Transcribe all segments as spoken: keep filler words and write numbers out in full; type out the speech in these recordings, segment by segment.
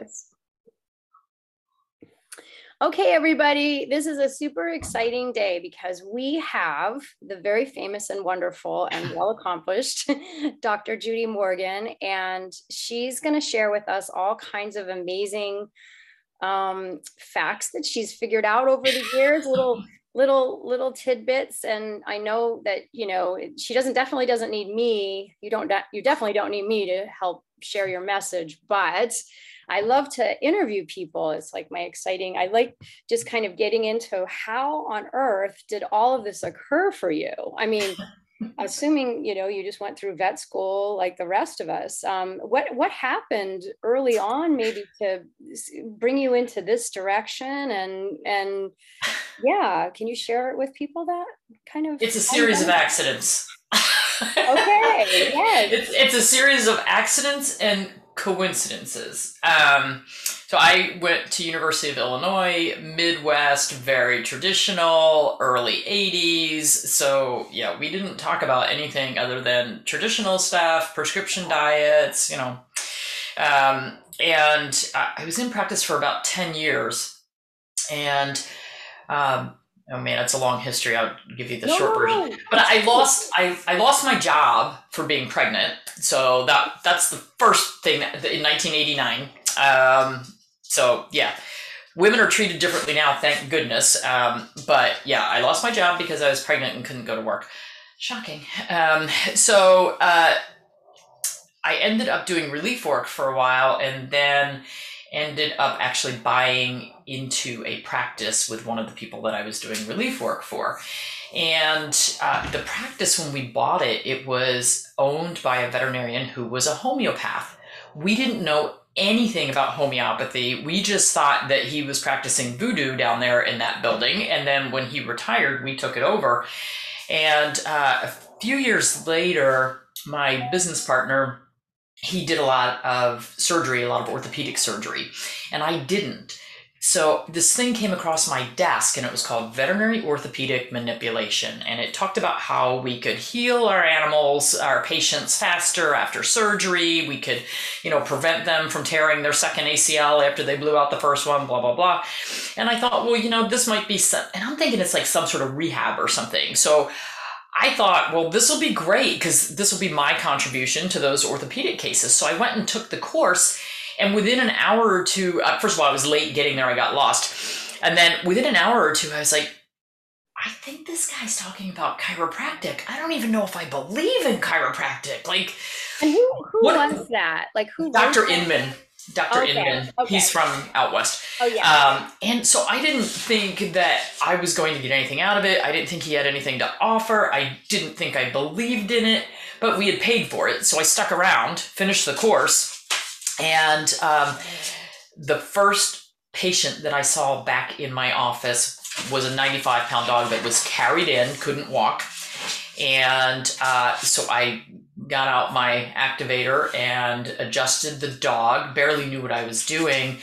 Yes. Okay, everybody, this is a super exciting day because we have the very famous and wonderful and well-accomplished Doctor Judy Morgan, and she's going to share with us all kinds of amazing um, facts that she's figured out over the years, little little little tidbits. And I know that, you know, she doesn't definitely doesn't need me. You don't, you definitely don't need me to help share your message, but I love to interview people. It's like my exciting, I like just kind of getting into how on earth did all of this occur for you? I mean, assuming, you know, you just went through vet school like the rest of us. Um, what, what happened early on maybe to bring you into this direction? And, and yeah, can you share it with people that kind of? It's a series of accidents. Okay, yes. It's, it's a series of accidents and coincidences. Um, so I went to University of Illinois, Midwest, very traditional, early eighties. So yeah, we didn't talk about anything other than traditional stuff, prescription diets, you know. Um, and I was in practice for about ten years. And um, oh man, it's a long history. I'll give you the No, short no, version. no. But I lost, I, I lost my job for being pregnant. So that that's the first thing that, in nineteen eighty-nine. Um, so yeah, women are treated differently now, thank goodness. Um, but yeah, I lost my job because I was pregnant and couldn't go to work. Shocking. Um, so uh, I ended up doing relief work for a while, and then ended up actually buying into a practice with one of the people that I was doing relief work for. And uh, the practice, when we bought it, it was owned by a veterinarian who was a homeopath. We didn't know anything about homeopathy. We just thought that he was practicing voodoo down there in that building. And then when he retired, we took it over. And uh, a few years later, my business partner, he did a lot of surgery, a lot of orthopedic surgery, and I didn't. So this thing came across my desk, and it was called Veterinary Orthopedic Manipulation. And it talked about how we could heal our animals, our patients faster after surgery. We could, you know, prevent them from tearing their second A C L after they blew out the first one, blah, blah, blah. And I thought, well, you know, this might be some, and I'm thinking it's like some sort of rehab or something. So I thought, well, this will be great because this will be my contribution to those orthopedic cases. So I went and took the course, and within an hour or two, uh, first of all, I was late getting there. I got lost. And then within an hour or two, I was like, I think this guy's talking about chiropractic. I don't even know if I believe in chiropractic. Like, and who, who what, was that? Like who? Doctor Inman. Doctor Okay. Inman. Okay. He's from out west. Oh yeah. Um, and so I didn't think that I was going to get anything out of it. I didn't think he had anything to offer. I didn't think I believed in it, but we had paid for it. So I stuck around, finished the course. And um, the first patient that I saw back in my office was a ninety-five pound dog that was carried in, couldn't walk. And uh, so I got out my activator and adjusted the dog, barely knew what I was doing.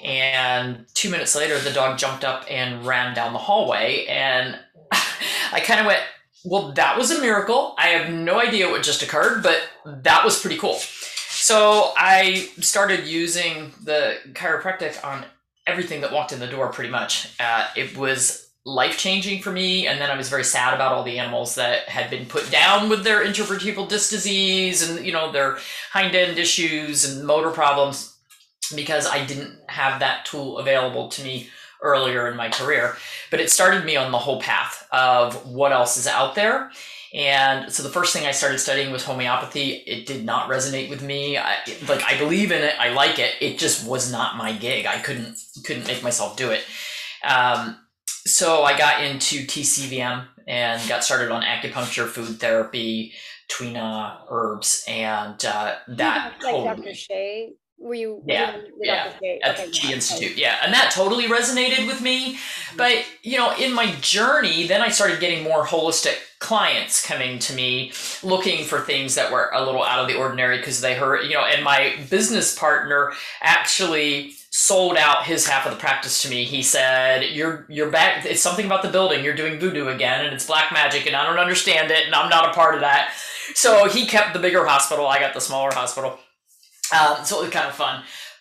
And two minutes later, the dog jumped up and ran down the hallway. And I kind of went, well, that was a miracle. I have no idea what just occurred, but that was pretty cool. So I started using the chiropractic on everything that walked in the door pretty much. Uh, it was life-changing for me, and then I was very sad about all the animals that had been put down with their intervertebral disc disease and, you know, their hind end issues and motor problems, because I didn't have that tool available to me earlier in my career. But it started me on the whole path of what else is out there. And so the first thing I started studying was homeopathy. It did not resonate with me. I, like, I believe in it, I like it. It just was not my gig. I couldn't couldn't make myself do it. Um, So I got into T C V M and got started on acupuncture, food therapy, Tuina herbs, and uh, that like totally, Doctor Shea. Were you? yeah, were you yeah, Doctor Shea? at Okay, the Chi yeah. Institute, yeah, and that totally resonated with me. But you know, in my journey, then I started getting more holistic clients coming to me, looking for things that were a little out of the ordinary because they heard, you know, and my business partner actually sold out his half of the practice to me. He said, you're you're back, it's something about the building, you're doing voodoo again, and it's black magic, and I don't understand it, and I'm not a part of that. So he kept the bigger hospital, I got the smaller hospital. Um, so it was kind of fun.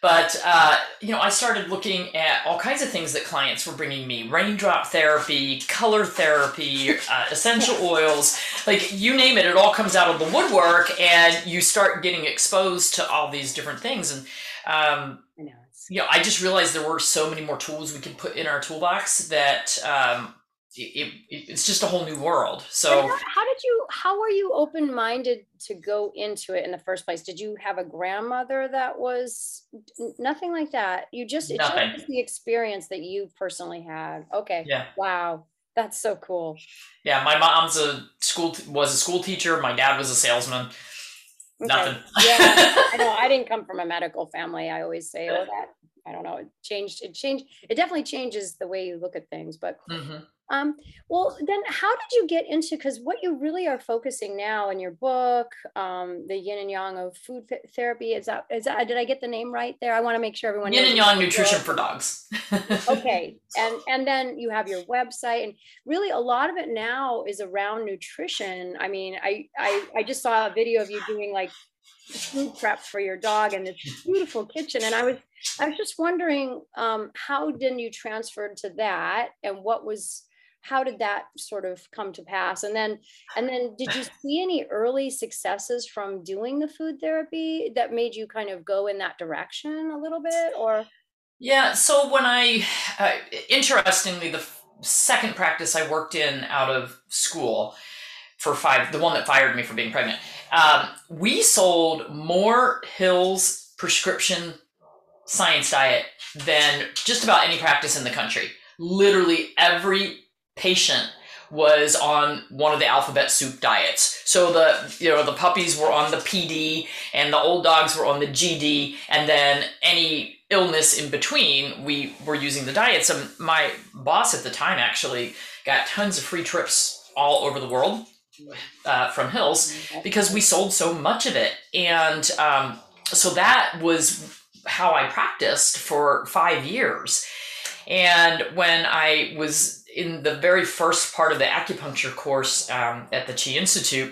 But, uh, you know, I started looking at all kinds of things that clients were bringing me: raindrop therapy, color therapy, uh, essential oils, like you name it, it all comes out of the woodwork, and you start getting exposed to all these different things. And, um, I know. It's you know, I just realized there were so many more tools we could put in our toolbox that, um, it, it, it's just a whole new world. So how, how did you, how were you open-minded to go into it in the first place? Did you have a grandmother that was nothing like that? You just, it nothing. just the experience that you personally had. Okay. Yeah. Wow. That's so cool. Yeah. My mom's a school, was a school teacher. My dad was a salesman. Okay. Nothing. Yeah. I know. I didn't come from a medical family. I always say, oh, that, I don't know. It changed. It changed. It definitely changes the way you look at things, but mm-hmm. Um, well, then how did you get into, because what you really are focusing now in your book, um, the yin and yang of food therapy, is that, is that, did I get the name right there? I want to make sure everyone yin knows. And yang nutrition for dogs. Okay. And, and then you have your website, and really a lot of it now is around nutrition. I mean, I, I, I just saw a video of you doing like food prep for your dog in this beautiful kitchen. And I was, I was just wondering, um, how did you transfer to that, and what was, how did that sort of come to pass? And then, and then did you see any early successes from doing the food therapy that made you kind of go in that direction a little bit, or? Yeah. So when I, uh, interestingly, the second practice I worked in out of school for five, the one that fired me for being pregnant, um, we sold more Hill's prescription science diet than just about any practice in the country. Literally every patient was on one of the alphabet soup diets. So the, you know, the puppies were on the P D and the old dogs were on the G D, and then any illness in between, we were using the diets. And my boss at the time actually got tons of free trips all over the world uh, from Hills because we sold so much of it. And um, so that was how I practiced for five years. And when I was in the very first part of the acupuncture course um, at the Chi Institute,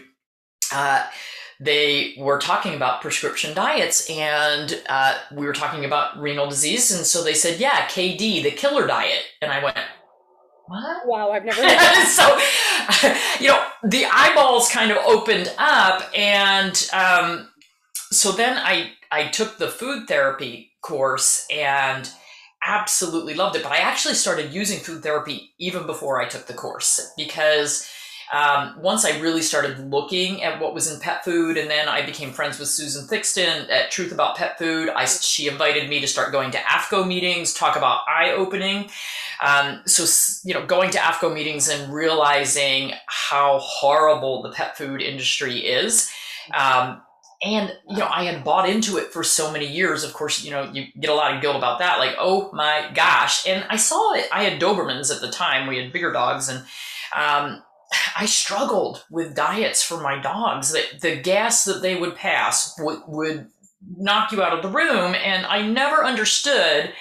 uh, they were talking about prescription diets, and uh, we were talking about renal disease. And so they said, yeah, K D, the killer diet. And I went, what? Wow, I've never heard of that. So, you know, the eyeballs kind of opened up. And um, so then I, I took the food therapy course and absolutely loved it. But I actually started using food therapy even before I took the course, because um, once I really started looking at what was in pet food, and then I became friends with Susan Thixton at Truth About Pet Food, I, she invited me to start going to A F C O meetings, talk about eye-opening. Um, so, you know, going to A F C O meetings and realizing how horrible the pet food industry is. Um, And, you know, I had bought into it for so many years. Of course, you know, you get a lot of guilt about that. Like, oh my gosh. And I saw it. I had Dobermans at the time. We had bigger dogs. And um, I struggled with diets for my dogs. The, the gas that they would pass would, would knock you out of the room. And I never understood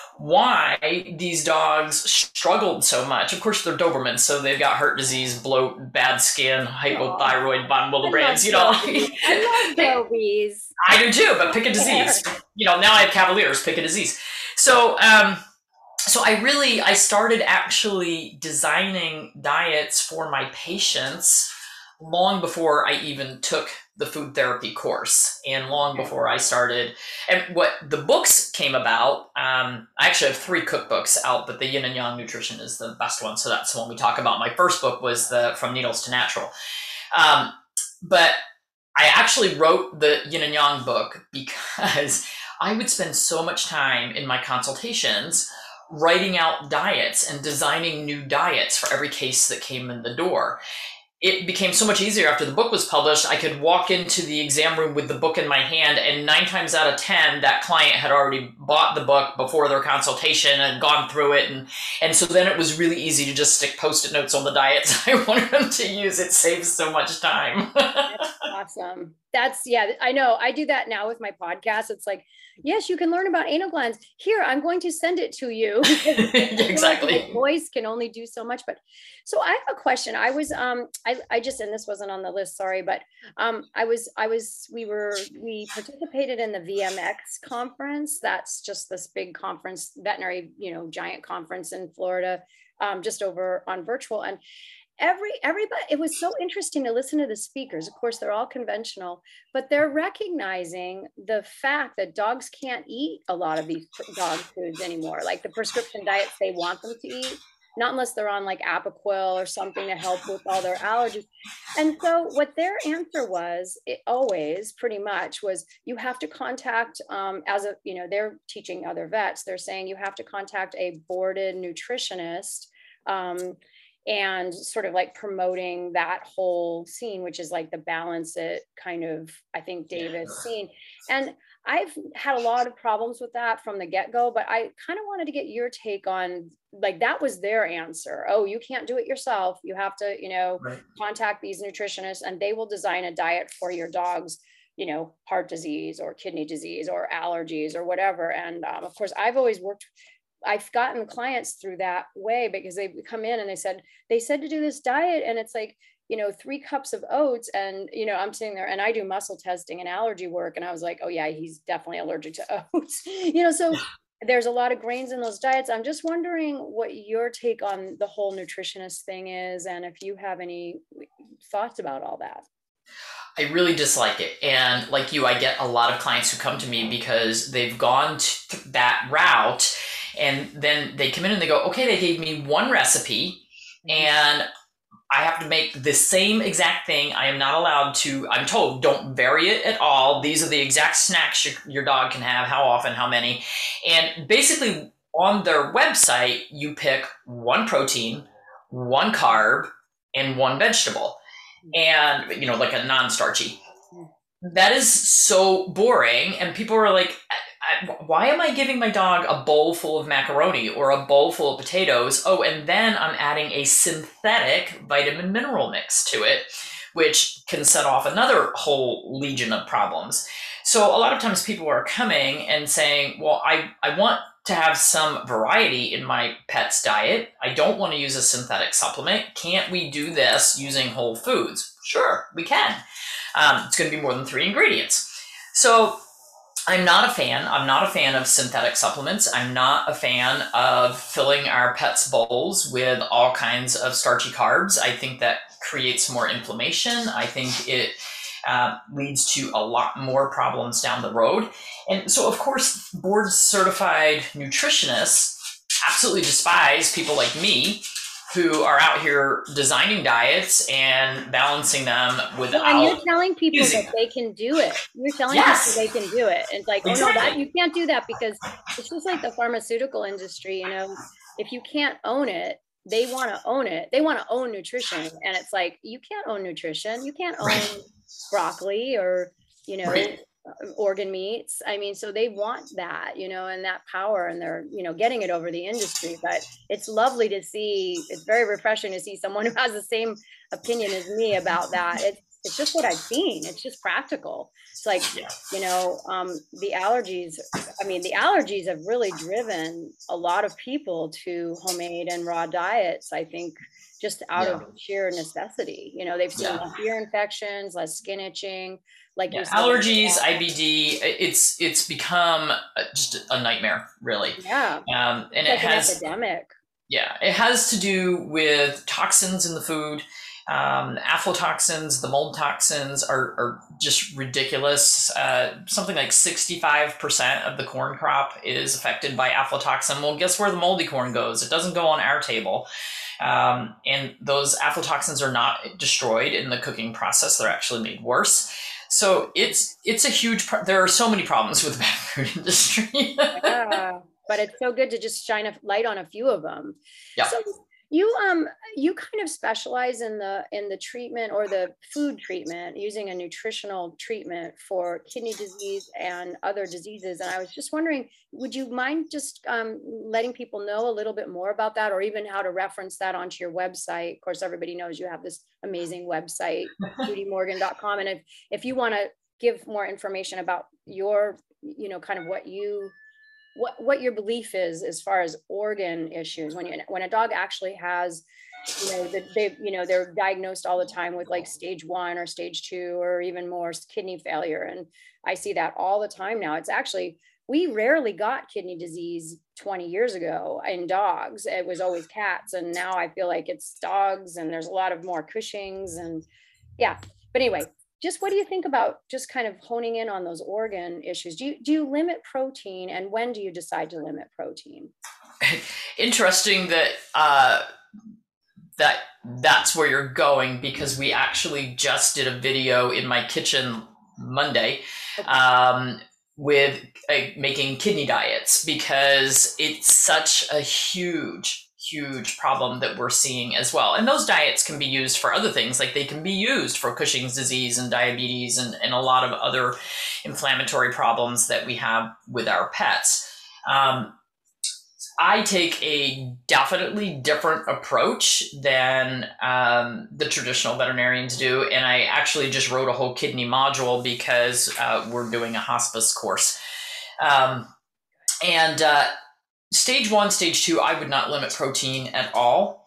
why these dogs struggled so much. Of course, they're Dobermans, so they've got heart disease, bloat, bad skin, hypothyroid, von Willebrand's, you know. I love Dobies. I do too, but pick a disease. You know, now I have Cavaliers, pick a disease. So, um, so I really, I started actually designing diets for my patients long before I even took the food therapy course, and long before I started. And what the books came about, um, I actually have three cookbooks out, but the Yin and Yang Nutrition is the best one. So that's the one we talk about. My first book was the From Needles to Natural. Um, but I actually wrote the Yin and Yang book because I would spend so much time in my consultations writing out diets and designing new diets for every case that came in the door. It became so much easier after the book was published. I could walk into the exam room with the book in my hand, and nine times out of ten, that client had already bought the book before their consultation and gone through it. And, and so then it was really easy to just stick Post-it notes on the diets I wanted them to use. It saves so much time. That's awesome. That's, yeah, I know. I do that now with my podcast. It's like, yes, you can learn about anal glands. Here, I'm going to send it to you. Exactly. Like my voice can only do so much. But so I have a question. I was, um, I, I just, and this wasn't on the list, sorry, but um, I was, I was, we were, we participated in the V M X conference. That's just this big conference, veterinary, you know, giant conference in Florida, um, just over on virtual. And every everybody, it was so interesting to listen to the speakers. Of course, they're all conventional, but they're recognizing the fact that dogs can't eat a lot of these dog foods anymore, like the prescription diets they want them to eat, not unless they're on like Apoquel or something to help with all their allergies. And so what their answer was, it always pretty much was, you have to contact, um, as a, you know, they're teaching other vets, they're saying you have to contact a boarded nutritionist, um, and sort of like promoting that whole scene, which is like the balance it kind of, I think Davis scene. And I've had a lot of problems with that from the get-go, but I kind of wanted to get your take on, like, that was their answer. Oh, you can't do it yourself. You have to, you know, right. contact these nutritionists and they will design a diet for your dog's, you know, heart disease or kidney disease or allergies or whatever. And um, of course, I've always worked I've gotten clients through that way because they come in and they said, they said to do this diet and it's like, you know, three cups of oats. And, you know, I'm sitting there and I do muscle testing and allergy work. And I was like, oh yeah, he's definitely allergic to oats, you know, so there's a lot of grains in those diets. I'm just wondering what your take on the whole nutritionist thing is. And if you have any thoughts about all that. I really dislike it. And like you, I get a lot of clients who come to me because they've gone to that route. And then they come in and they go, okay, they gave me one recipe and I have to make the same exact thing. I am not allowed to, I'm told, don't vary it at all. These are the exact snacks your, your dog can have, how often, how many. And basically on their website, you pick one protein, one carb, and one vegetable. And, you know, like a non-starchy. That is so boring. And people are like, why am I giving my dog a bowl full of macaroni or a bowl full of potatoes? Oh, and then I'm adding a synthetic vitamin mineral mix to it, which can set off another whole legion of problems. So a lot of times people are coming and saying, well, I, I want to have some variety in my pet's diet. I don't want to use a synthetic supplement. Can't we do this using whole foods? Sure, we can. Um, it's going to be more than three ingredients. So I'm not a fan. I'm not a fan of synthetic supplements. I'm not a fan of filling our pets' bowls with all kinds of starchy carbs. I think that creates more inflammation. I think it uh, leads to a lot more problems down the road. And so, of course, board certified nutritionists absolutely despise people like me who are out here designing diets and balancing them without. Well, and you're telling people that they can do it. You're telling yes. people they can do it. And it's like, exactly. oh no, that you can't do that because it's just like the pharmaceutical industry, you know, if you can't own it, they want to own it. They want to own nutrition. And it's like, you can't own nutrition. You can't own right. broccoli or, you know, right. organ meats. I mean, so they want that, you know, and that power, and they're, you know, getting it over the industry. But it's lovely to see, it's very refreshing to see someone who has the same opinion as me about that. It's, it's just what I've seen. It's just practical. It's like, yeah. you know, um, the allergies, I mean, the allergies have really driven a lot of people to homemade and raw diets, I think, just out yeah. of sheer necessity. You know, they've seen yeah. less ear infections, less skin itching, like yeah. allergies, I B D. It's it's become just a nightmare, really. Yeah, um, and it's it like has an epidemic. Yeah, it has to do with toxins in the food. Um, aflatoxins, the mold toxins are, are just ridiculous. Uh, something like sixty-five percent of the corn crop is affected by aflatoxin. Well, guess where the moldy corn goes? It doesn't go on our table. Um, and those aflatoxins are not destroyed in the cooking process. They're actually made worse. So it's it's a huge, pro- there are so many problems with the pet food industry. Yeah, but it's so good to just shine a light on a few of them. Yeah. So you um you kind of specialize in the in the treatment or the food treatment, using a nutritional treatment for kidney disease and other diseases. And I was just wondering, would you mind just um, letting people know a little bit more about that, or even how to reference that onto your website? Of course, everybody knows you have this amazing website, judy morgan dot com. And if if you want to give more information about your you know, kind of what you, what, what your belief is as far as organ issues. When you, when a dog actually has, you know, that they, you know, they're diagnosed all the time with like stage one or stage two, or even more kidney failure. And I see that all the time now. It's actually, we rarely got kidney disease twenty years ago in dogs. It was always cats. And now I feel like it's dogs, and there's a lot of more Cushing's, and yeah. But anyway, just what do you think about just kind of honing in on those organ issues? Do you, do you limit protein, and when do you decide to limit protein? Interesting that, uh, that that's where you're going, because we actually just did a video in my kitchen Monday, Okay. um, with uh, making kidney diets, because it's such a huge, huge problem that we're seeing as well. And those diets can be used for other things, like they can be used for Cushing's disease and diabetes and, and a lot of other inflammatory problems that we have with our pets. Um, I take a definitely different approach than um, the traditional veterinarians do. And I actually just wrote a whole kidney module because uh, we're doing a hospice course. Um, and uh, stage one, stage two, I would not limit protein at all.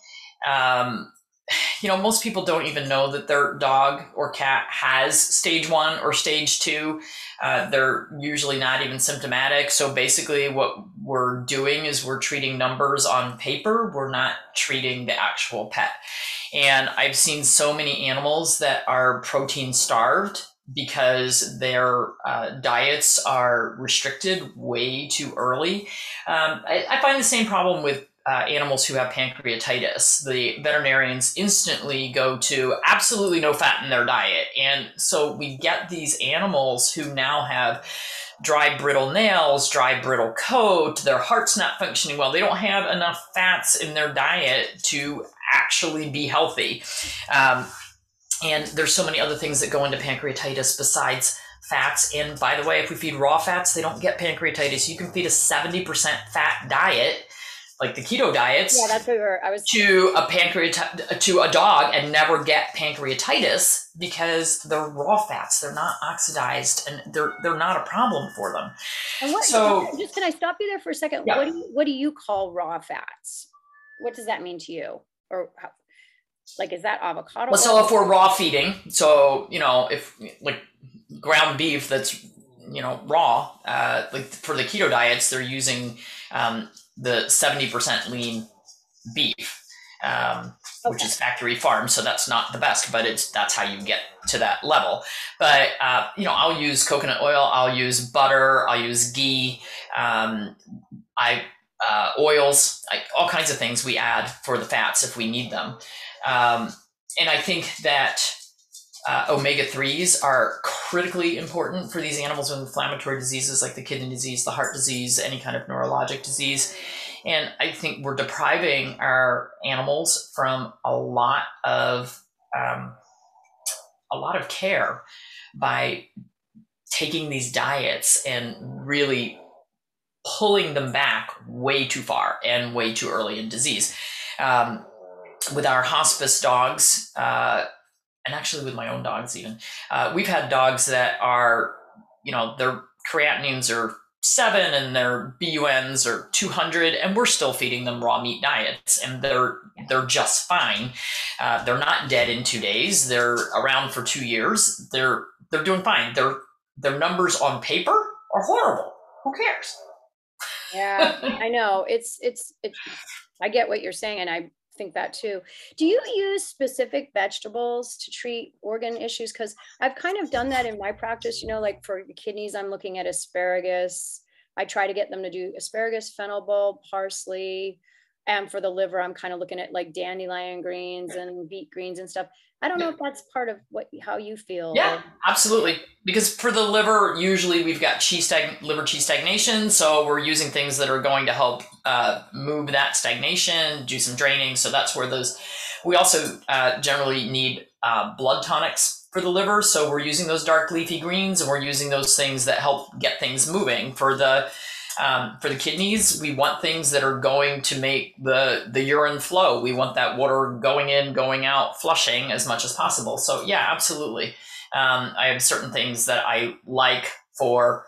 Um, you know, most people don't even know that their dog or cat has stage one or stage two. Uh, they're usually not even symptomatic. So basically what we're doing is we're treating numbers on paper. We're not treating the actual pet. And I've seen so many animals that are protein starved because their uh, diets are restricted way too early. Um, I, I find the same problem with Uh, animals who have pancreatitis. The veterinarians instantly go to absolutely no fat in their diet. And so we get these animals who now have dry, brittle nails, dry, brittle coat, their heart's not functioning well. They don't have enough fats in their diet to actually be healthy. Um, and there's so many other things that go into pancreatitis besides fats. And by the way, if we feed raw fats, they don't get pancreatitis. You can feed a seventy percent fat diet, like the keto diets, Yeah, that's what we were, I was to a pancreat to a dog and never get pancreatitis because they're raw fats. They're not oxidized, and they're they're not a problem for them. And what, So just can I stop you there for a second? Yeah. What do you, what do you call raw fats? What does that mean to you? Or how, like, is that avocado? Well, so if we're raw feeding, so you know, if like ground beef that's you know raw, uh, like for the keto diets, they're using um, the seventy percent lean beef, um, okay. which is factory farm. So that's not the best, but it's, that's how you get to that level. But, uh, you know, I'll use coconut oil, I'll use butter, I'll use ghee, um, I, uh, oils, I, all kinds of things we add for the fats if we need them. Um, and I think that Uh, omega threes are critically important for these animals with inflammatory diseases like the kidney disease, the heart disease, any kind of neurologic disease. And I think we're depriving our animals from a lot of um, a lot of care by taking these diets and really pulling them back way too far and way too early in disease. Um, with our hospice dogs, uh, and actually with my own dogs even, uh, we've had dogs that are, you know, their creatinines are seven and their B U Ns are two hundred, and we're still feeding them raw meat diets, and they're they're just fine. Uh, they're not dead in two days. They're around for two years. They're they're doing fine. Their their numbers on paper are horrible. Who cares? Yeah, I know. It's it's it's. I get what you're saying, and I think that too. Do you use specific vegetables to treat organ issues? Because I've kind of done that in my practice, you know, like for the kidneys, I'm looking at asparagus. I try to get them to do asparagus, fennel bulb, parsley. And for the liver, I'm kind of looking at like dandelion greens and beet greens and stuff. I don't know if that's part of what, how you feel. Yeah, absolutely. Because for the liver, usually we've got chi stag- liver chi stagnation. So we're using things that are going to help uh, move that stagnation, do some draining. So that's where those, we also uh, generally need uh, blood tonics for the liver. So we're using those dark leafy greens, and we're using those things that help get things moving. For the Um, for the kidneys, we want things that are going to make the, the urine flow. We want that water going in, going out, flushing as much as possible. So yeah, absolutely. Um, I have certain things that I like for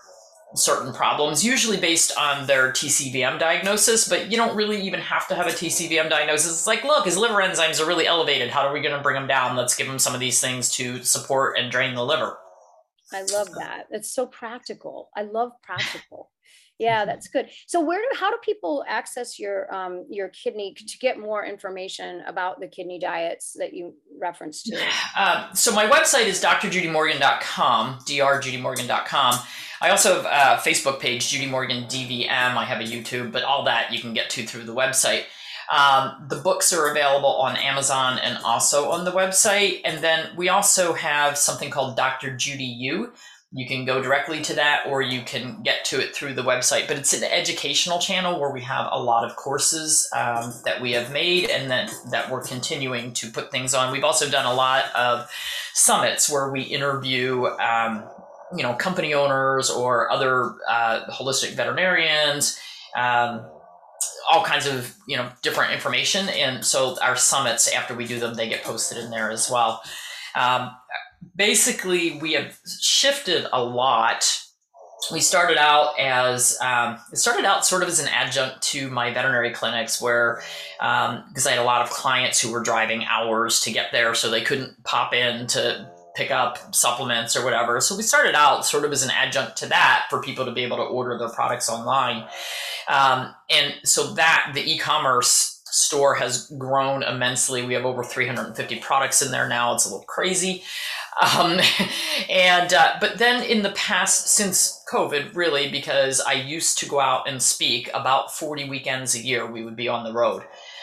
certain problems, usually based on their T C V M diagnosis, but you don't really even have to have a T C V M diagnosis. It's like, look, his liver enzymes are really elevated. How are we going to bring them down? Let's give him some of these things to support and drain the liver. I love that. It's so practical. I love practical. Yeah, that's good. So where do, how do people access your, um, your kidney to get more information about the kidney diets that you referenced to? Uh, so my website is d r judy morgan dot com, d r judy morgan dot com. I also have a Facebook page, Judy Morgan D V M. I have a YouTube, but all that you can get to through the website. Um, the books are available on Amazon and also on the website. And then we also have something called Doctor Judy U. You can go directly to that, or you can get to it through the website. But it's an educational channel where we have a lot of courses um, that we have made and then that we're continuing to put things on. We've also done a lot of summits where we interview um, you know, company owners or other uh, holistic veterinarians, um, all kinds of, you know, different information. And so our summits, after we do them, they get posted in there as well. Um, basically, we have shifted a lot. We started out as, um, it started out sort of as an adjunct to my veterinary clinics where, um, because I had a lot of clients who were driving hours to get there, so they couldn't pop in to pick up supplements or whatever. So we started out sort of as an adjunct to that for people to be able to order their products online. Um, and so that the e-commerce store has grown immensely. We have over three hundred fifty products in there now. It's a little crazy. Um, and, uh, but then in the past, since COVID, really, because I used to go out and speak about forty weekends a year, we would be on the road.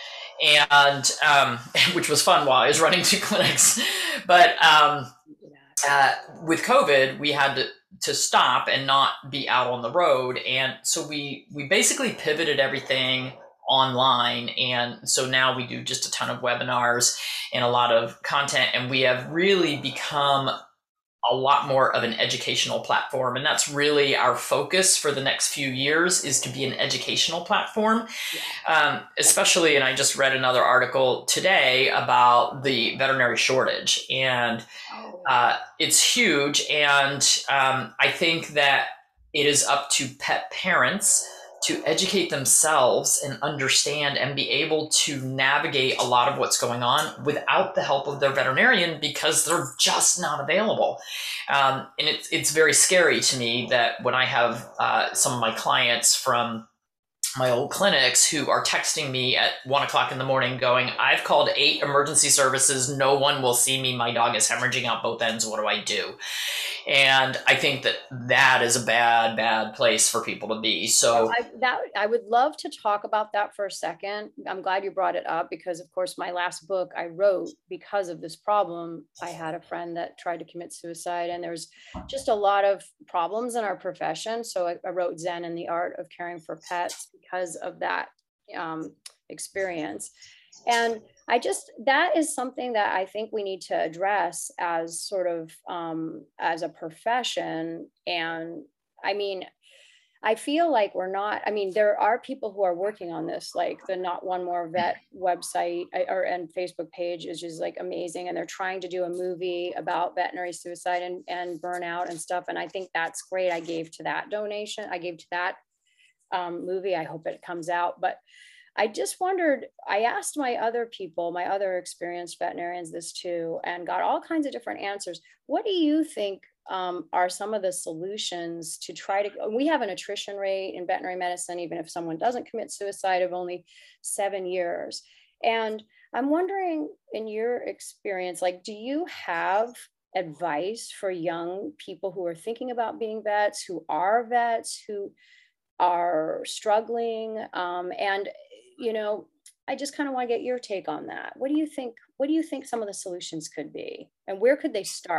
And, um, which was fun while I was running two clinics. But, um, uh, with COVID, we had to, to stop and not be out on the road. And so we, we basically pivoted everything online. And so now we do just a ton of webinars and a lot of content, and we have really become a lot more of an educational platform. And that's really our focus for the next few years, is to be an educational platform. Um, especially, and I just read another article today about the veterinary shortage, and uh, it's huge. And um, I think that it is up to pet parents to educate themselves and understand and be able to navigate a lot of what's going on without the help of their veterinarian, because they're just not available. Um, and it's, it's very scary to me that when I have uh, some of my clients from my old clinics who are texting me at one o'clock in the morning going, I've called eight emergency services. No one will see me. My dog is hemorrhaging out both ends. What do I do? And I think that that is a bad, bad place for people to be. So I, that, I would love to talk about that for a second. I'm glad you brought it up, because of course, my last book I wrote because of this problem. I had a friend that tried to commit suicide, and there's just a lot of problems in our profession. So I, I wrote Zen and the Art of Caring for Pets because of that um, experience. And I just, that is something that I think we need to address as sort of, um, as a profession. And I mean, I feel like we're not, I mean, there are people who are working on this, like the Not One More Vet website or and Facebook page is just like amazing. And they're trying to do a movie about veterinary suicide and, and burnout and stuff. And I think that's great. I gave to that donation. I gave to that um, movie. I hope it comes out. But I just wondered, I asked my other people, my other experienced veterinarians this too, and got all kinds of different answers. What do you think um, are some of the solutions to try to, we have an attrition rate in veterinary medicine, even if someone doesn't commit suicide, of only seven years. And I'm wondering, in your experience, like, do you have advice for young people who are thinking about being vets, who are vets, who are struggling? Um, and you know, I just kind of want to get your take on that. What do you think? What do you think some of the solutions could be, and where could they start?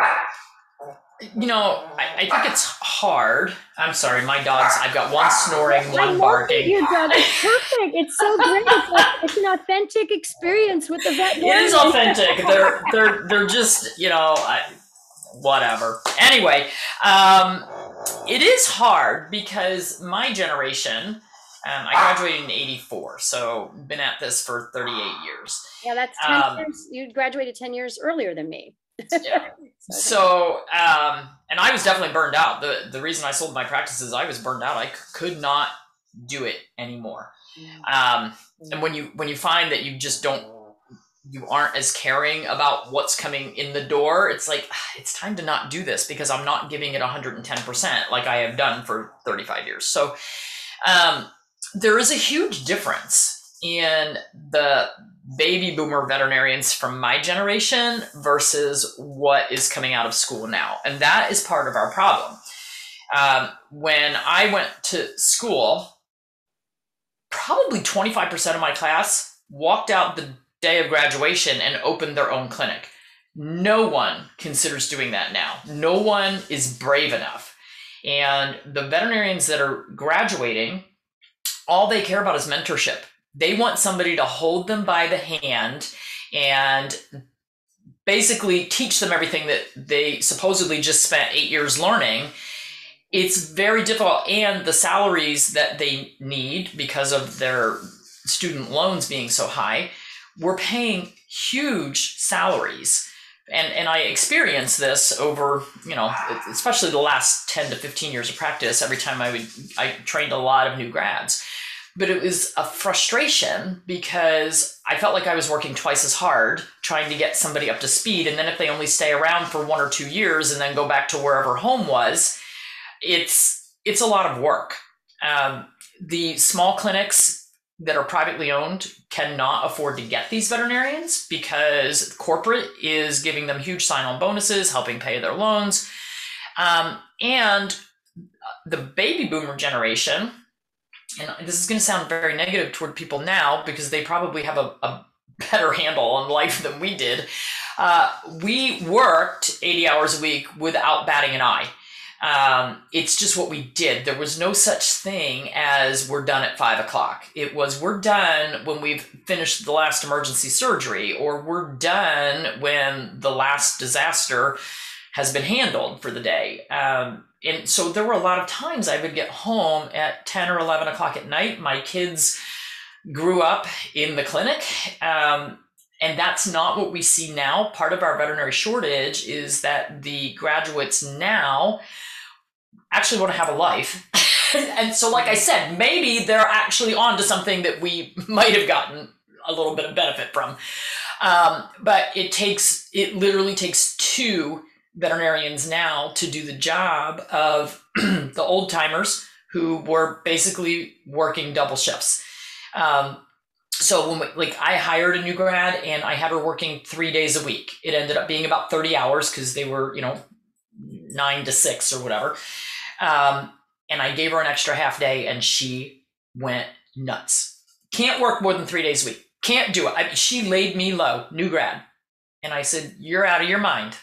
You know, I, I think it's hard. I'm sorry, my dogs, I've got one snoring, one barking. Your dog is perfect. It's so great. It's, like, it's an authentic experience with the veterinarian. It is authentic. They're they're they're just, you know, I, whatever. Anyway, um, it is hard because my generation, Um, I graduated in eighty-four, so been at this for thirty-eight years. Yeah, that's ten um, years. You graduated ten years earlier than me. Yeah. So, um, and I was definitely burned out. The the reason I sold my practice is I was burned out. I c- could not do it anymore. Um, and when you when you find that you just don't you aren't as caring about what's coming in the door, it's like it's time to not do this because I'm not giving it one hundred ten percent like I have done for thirty-five years. So, um, there is a huge difference in the baby boomer veterinarians from my generation versus what is coming out of school now. And that is part of our problem. Um, when I went to school, probably twenty-five percent of my class walked out the day of graduation and opened their own clinic. No one considers doing that now. No one is brave enough. And the veterinarians that are graduating, all they care about is mentorship. They want somebody to hold them by the hand and basically teach them everything that they supposedly just spent eight years learning. It's very difficult. And the salaries that they need because of their student loans being so high, we're paying huge salaries. And, and I experienced this over, you know, especially the last ten to fifteen years of practice. Every time I would, I trained a lot of new grads. But it was a frustration because I felt like I was working twice as hard trying to get somebody up to speed. And then if they only stay around for one or two years and then go back to wherever home was, it's it's a lot of work. Um, the small clinics that are privately owned cannot afford to get these veterinarians because corporate is giving them huge sign-on bonuses, helping pay their loans. Um, and the baby boomer generation, and this is going to sound very negative toward people now because they probably have a, a better handle on life than we did. Uh, we worked eighty hours a week without batting an eye. Um, it's just what we did. There was no such thing as we're done at five o'clock. It was we're done when we've finished the last emergency surgery, or we're done when the last disaster has been handled for the day. Um, and so there were a lot of times I would get home at ten or eleven o'clock at night. My kids grew up in the clinic. Um, and that's not what we see now. Part of our veterinary shortage is that the graduates now actually want to have a life. And so, like I said, maybe they're actually on to something that we might have gotten a little bit of benefit from. Um, but it takes, it literally takes two veterinarians now to do the job of the old timers who were basically working double shifts. Um, so when we, like I hired a new grad and I had her working three days a week. It ended up being about thirty hours because they were, you know, nine to six or whatever. Um, and I gave her an extra half day and she went nuts. Can't work more than three days a week. Can't do it. I, she laid me low, new grad. And I said, you're out of your mind.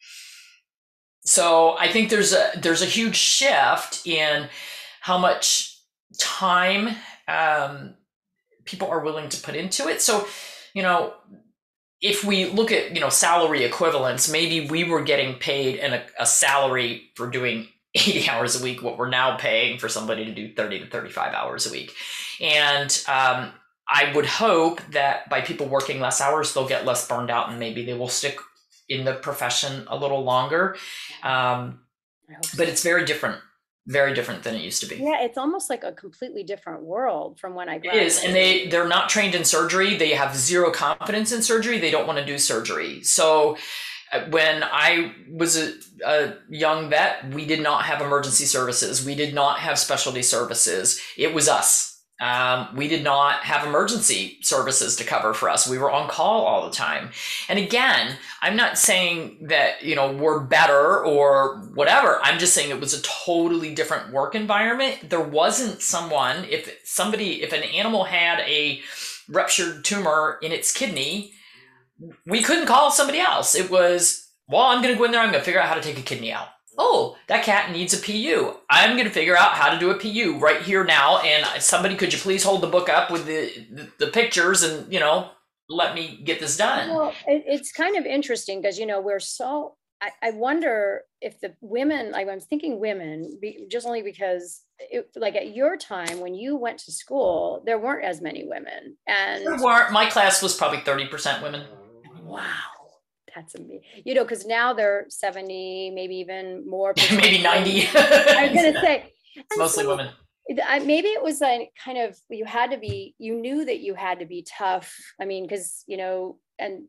So I think there's a there's a huge shift in how much time um, people are willing to put into it. So, you know, if we look at, you know, salary equivalents, maybe we were getting paid in a, a salary for doing eighty hours a week, what we're now paying for somebody to do thirty to thirty-five hours a week. And um, I would hope that by people working less hours, they'll get less burned out and maybe they will stick in the profession a little longer. Um, so. But it's very different, very different than it used to be. Yeah, it's almost like a completely different world from when I graduated. It is, and they, they're not trained in surgery. They have zero confidence in surgery. They don't want to do surgery. So uh, when I was a, a young vet, we did not have emergency services. We did not have specialty services. It was us. Um, we did not have emergency services to cover for us. We were on call all the time. And again, I'm not saying that, you know, we're better or whatever. I'm just saying it was a totally different work environment. There wasn't someone, if somebody, if an animal had a ruptured tumor in its kidney, we couldn't call somebody else. It was, well, I'm going to go in there. I'm going to figure out how to take a kidney out. Oh, that cat needs a P U. I'm going to figure out how to do a P U right here now. And somebody, could you please hold the book up with the, the, the pictures and, you know, let me get this done. Well, it, it's kind of interesting because, you know, we're so, I, I wonder if the women, like I'm thinking women, be, just only because it, like at your time when you went to school, there weren't as many women. And there weren't. My class was probably thirty percent women. Wow. That's amazing. You know, because now they're seventy, maybe even more. Maybe ninety. I was gonna say it's mostly so, women. I, maybe it was like kind of, you had to be, you knew that you had to be tough. I mean, because, you know, and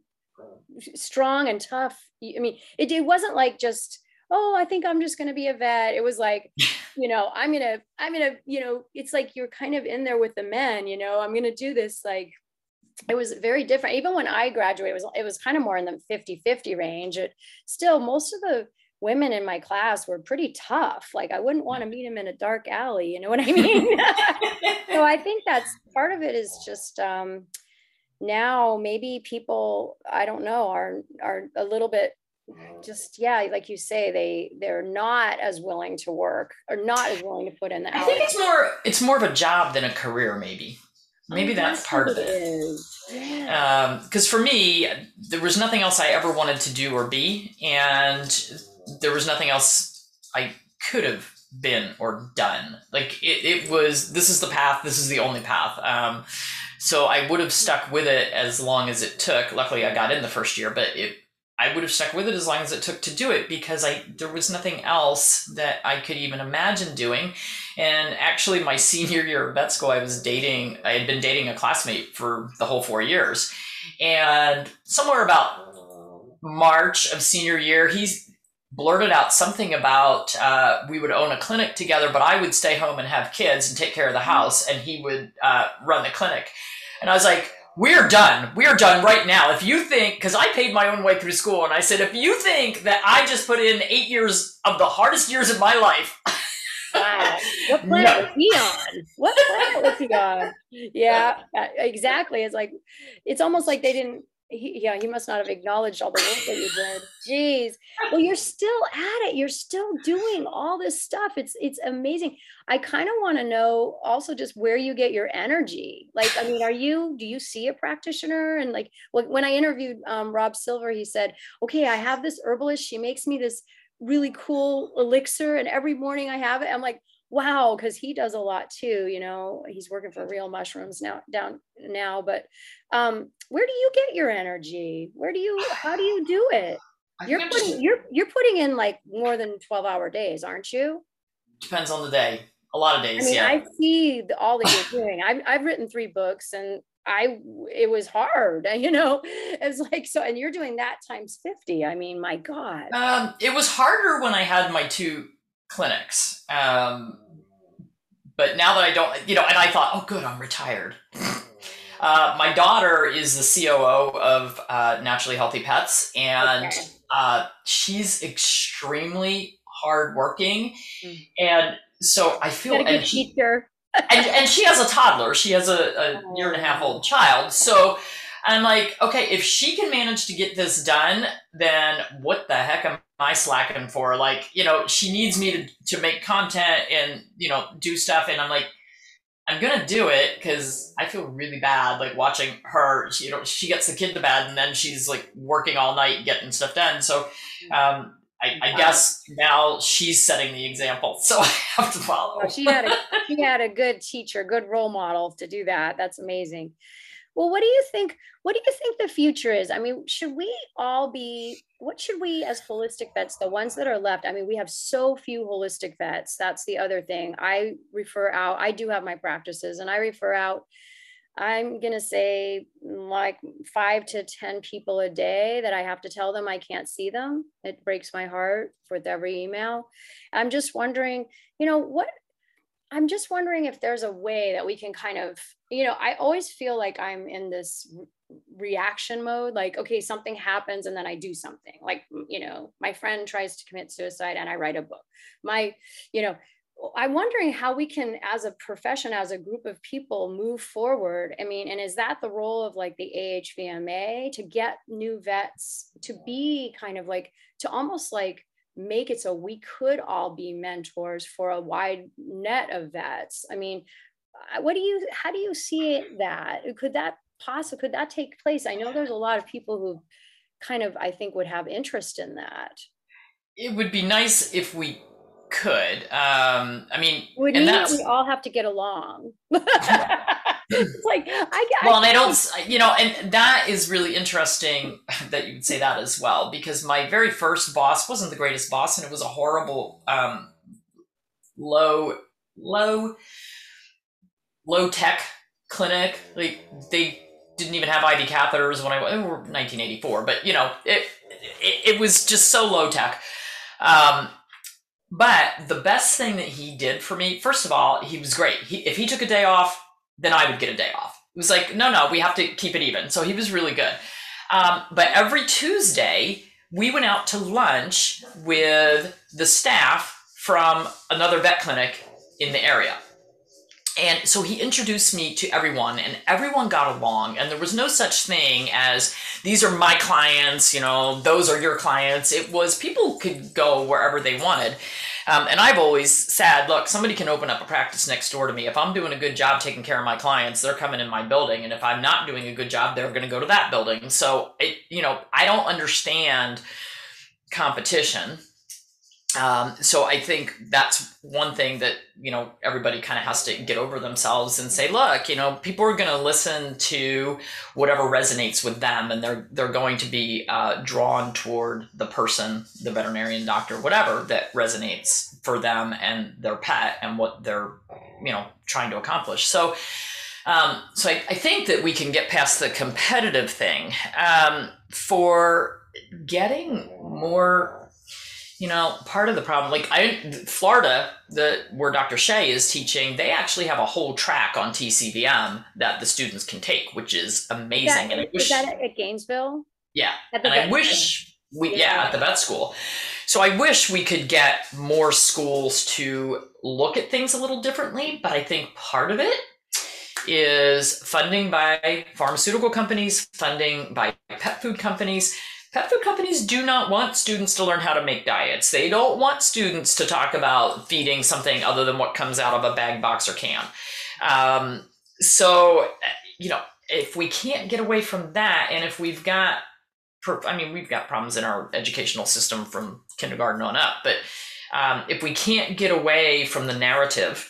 strong and tough. I mean, it, it wasn't like just, oh, I think I'm just going to be a vet. It was like, you know, I'm going to, I'm going to, you know, it's like you're kind of in there with the men, you know, I'm going to do this. Like, it was very different. Even when I graduated, it was, it was kind of more in the fifty fifty range. It still, most of the women in my class were pretty tough. Like, I wouldn't want to meet them in a dark alley. You know what I mean? So I think that's part of it, is just, um, now maybe people, I don't know, are, are a little bit just, yeah, like you say, they, they're not as willing to work, or not as willing to put in the hours. I think it's more, it's more of a job than a career, maybe. Maybe that's part of it. Yeah. Um, because for me, there was nothing else I ever wanted to do or be, and there was nothing else I could have been or done. Like, it, it was, this is the path, this is the only path. Um, so I would have stuck with it as long as it took. Luckily, I got in the first year, but it, I would have stuck with it as long as it took to do it, because I there was nothing else that I could even imagine doing. And actually, my senior year of vet school, I was dating, I had been dating a classmate for the whole four years. And somewhere about March of senior year, he's blurted out something about uh, we would own a clinic together, but I would stay home and have kids and take care of the house, and he would uh, run the clinic. And I was like, we're done. We're done right now. If you think, because I paid my own way through school, and I said, if you think that I just put in eight years of the hardest years of my life. Wow. What planet no. was he on? What planet was he on? Yeah, exactly. It's like, it's almost like they didn't, he, yeah, he must not have acknowledged all the work that you did. Jeez. Well, you're still at it. You're still doing all this stuff. It's, it's amazing. I kind of want to know also just where you get your energy. Like, I mean, are you, do you see a practitioner? And like, when I interviewed um, Rob Silver, he said, okay, I have this herbalist. She makes me this really cool elixir, and every morning I have it. I'm like, wow, because he does a lot too. You know, he's working for Real Mushrooms now down now. But um, where do you get your energy? Where do you? How do you do it? You're putting just, you're you're putting in like more than twelve hour days, aren't you? Depends on the day. A lot of days. I mean, yeah. I see the, all that you're doing. I've I've written three books, and I it was hard, you know. It's like, so, and you're doing that times fifty. I mean, my God. Um, it was harder when I had my two clinics. Um, but now that I don't, you know, and I thought, oh, good, I'm retired. uh, my daughter is the C O O of uh, Naturally Healthy Pets, and okay. uh, she's extremely hardworking, mm. and so I feel. You gotta and she, teacher. and, and she has a toddler. She has a, a year and a half old child. So I'm like, okay, if she can manage to get this done, then what the heck am I slacking for? Like, you know, she needs me to, to make content and, you know, do stuff. And I'm like, I'm going to do it because I feel really bad, like watching her, she, you know, she gets the kid to bed and then she's like working all night getting stuff done. So, um, I, I guess now she's setting the example, so I have to follow. Oh, she had a she had a good teacher, good role model to do that. That's amazing. Well, what do you think? What do you think the future is? I mean, should we all be? What should we, as holistic vets, the ones that are left? I mean, we have so few holistic vets. That's the other thing. I refer out. I do have my practices, and I refer out. I'm going to say like five to ten people a day that I have to tell them I can't see them. It breaks my heart with every email. I'm just wondering, you know, what, I'm just wondering if there's a way that we can kind of, you know, I always feel like I'm in this reaction mode. Like, okay, something happens and then I do something. Like, you know, my friend tries to commit suicide and I write a book. My, you know, I'm wondering how we can, as a profession, as a group of people, move forward. I mean, and is that the role of like the A H V M A to get new vets to be kind of like, to almost like make it so we could all be mentors for a wide net of vets? I mean, what do you, how do you see that? Could that possibly, could that take place? I know there's a lot of people who kind of, I think, would have interest in that. It would be nice if we could. Um, I mean, would and that's, we all have to get along. It's like, I, I Well, and I don't, you know, and that is really interesting that you would say that as well, because my very first boss wasn't the greatest boss, and it was a horrible, um, low, low, low tech clinic. Like they didn't even have I V catheters when I went, we were nineteen eighty-four, but you know, it, it, it was just so low tech. Um, but the best thing that he did for me, first of all, he was great. He, if he took a day off, then I would get a day off. It was like, no, no, we have to keep it even. So he was really good. Um, but every Tuesday, we went out to lunch with the staff from another vet clinic in the area. And so he introduced me to everyone, and everyone got along, and there was no such thing as, these are my clients, you know, those are your clients. It was, people could go wherever they wanted. Um, and I've always said, look, somebody can open up a practice next door to me. If I'm doing a good job taking care of my clients, they're coming in my building. And if I'm not doing a good job, they're going to go to that building. So, it, you know, I don't understand competition. Um, so I think that's one thing that, you know, everybody kind of has to get over themselves and say, look, you know, people are going to listen to whatever resonates with them, and they're, they're going to be, uh, drawn toward the person, the veterinarian, doctor, whatever that resonates for them and their pet and what they're, you know, trying to accomplish. So, um, so I, I think that we can get past the competitive thing, um, for getting more. You know, part of the problem, like I, Florida, the where Doctor Shea is teaching, they actually have a whole track on T C V M that the students can take, which is amazing. That, and I wish, is that at Gainesville? Yeah, and I wish school. we, yeah. yeah, at the vet school. So I wish we could get more schools to look at things a little differently, but I think part of it is funding by pharmaceutical companies, funding by pet food companies. Pet food companies do not want students to learn how to make diets. They don't want students to talk about feeding something other than what comes out of a bag, box, or can. Um, so, you know, if we can't get away from that, and if we've got, I mean, we've got problems in our educational system from kindergarten on up, but um, if we can't get away from the narrative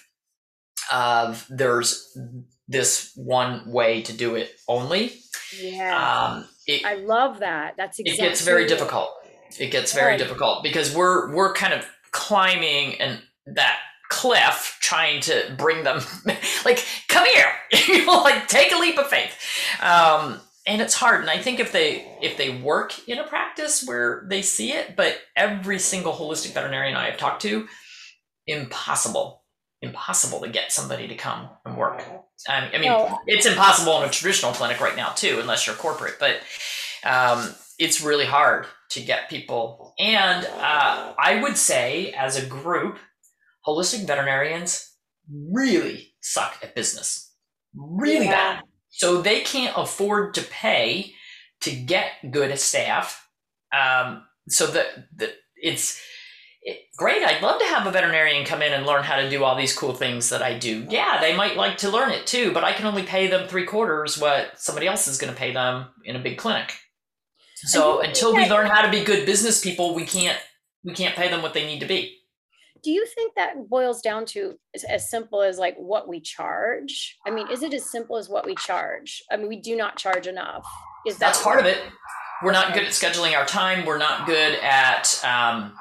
of there's this one way to do it only, yeah. Um, It, I love that. That's exactly. It gets very difficult. It gets very difficult because we're we're kind of climbing and that cliff, trying to bring them like, come here, you know, like take a leap of faith. Um, and it's hard. And I think if they if they work in a practice where they see it, but every single holistic veterinarian I have talked to, impossible. Impossible to get somebody to come and work. Um, I mean, no. It's impossible in a traditional clinic right now too, unless you're corporate, but um, it's really hard to get people. And uh, I would say as a group, holistic veterinarians really suck at business, really yeah. bad. So they can't afford to pay to get good staff. Um, so that, that it's, It, great. I'd love to have a veterinarian come in and learn how to do all these cool things that I do. Yeah, they might like to learn it too, but I can only pay them three quarters what somebody else is going to pay them in a big clinic. So until we learn how to be good business people, we can't we can't pay them what they need to be. Do you think that boils down to as, as simple as like what we charge? I mean, is it as simple as what we charge? I mean, we do not charge enough. Is that That's part of it. We're not good at scheduling our time. We're not good at um,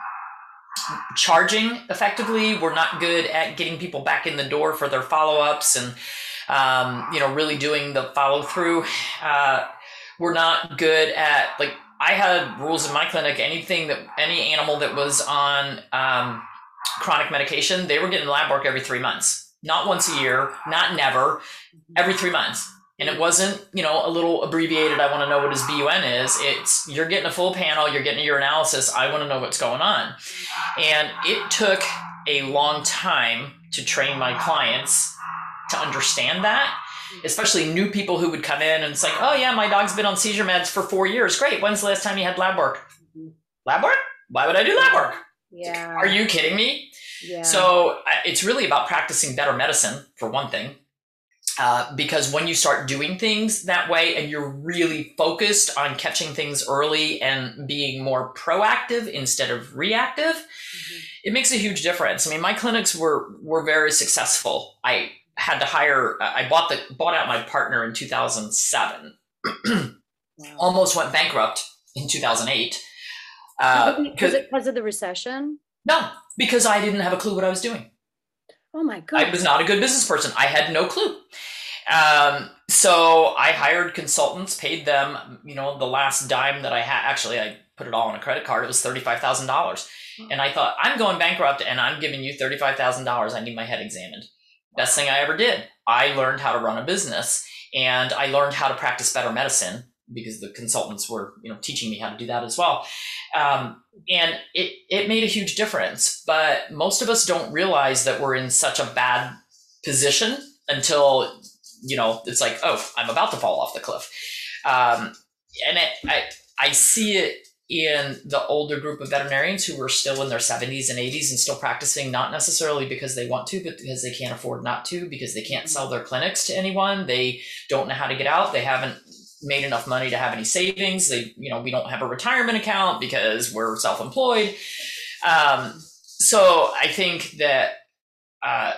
charging effectively. We're not good at getting people back in the door for their follow-ups and, um, you know, really doing the follow through. Uh, we're not good at, like, I had rules in my clinic, anything that, any animal that was on um, chronic medication, they were getting lab work every three months, not once a year, not never, every three months. And it wasn't, you know, a little abbreviated, I want to know what his B U N is. It's, you're getting a full panel, you're getting your analysis, I want to know what's going on. And it took a long time to train my clients to understand that, especially new people who would come in and it's like, oh yeah, my dog's been on seizure meds for four years. Great. When's the last time you had lab work? Lab work? Why would I do lab work? Yeah. Are you kidding me? Yeah. So it's really about practicing better medicine, for one thing. Uh, because when you start doing things that way and you're really focused on catching things early and being more proactive instead of reactive, mm-hmm. it makes a huge difference. I mean, my clinics were, were very successful. I had to hire. I bought the bought out my partner in two thousand seven. Wow. Almost went bankrupt in two thousand eight. Uh, because because of the recession? No, because I didn't have a clue what I was doing. Oh my goodness. I was not a good business person. I had no clue. Um, so I hired consultants, paid them, you know, the last dime that I had. Actually, I put it all on a credit card. It was thirty-five thousand dollars. And I thought, I'm going bankrupt and I'm giving you thirty-five thousand dollars. I need my head examined. Best thing I ever did. I learned how to run a business, and I learned how to practice better medicine because the consultants were, you know, teaching me how to do that as well. Um, and it, it made a huge difference, but most of us don't realize that we're in such a bad position until, you know, it's like, oh, I'm about to fall off the cliff. Um, and it, I, I see it in the older group of veterinarians who are still in their seventies and eighties and still practicing, not necessarily because they want to, but because they can't afford not to, because they can't sell their clinics to anyone. They don't know how to get out. They haven't made enough money to have any savings. They, you know, we don't have a retirement account because we're self-employed. Um, so I think that uh,